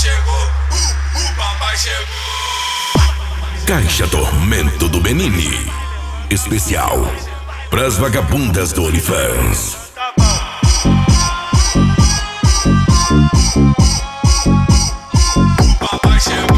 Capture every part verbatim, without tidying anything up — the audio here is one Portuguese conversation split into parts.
chegou, uh, o papai chegou. Caixa Tormento do Benini. Especial pras vagabundas do OnlyFans. O papai chegou.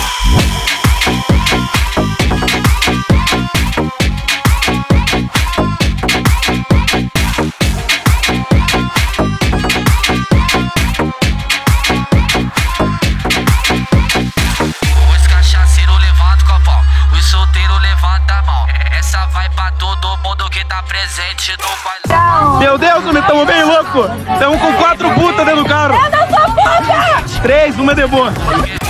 Os cachaceiros levantam o copão, os solteiros levantam a mão. Essa vai pra todo mundo que tá presente no bailão. Meu Deus, homem, tamo bem louco. Tamo com quatro putas dentro do carro. Eu não sou puta! Três, uma de boa.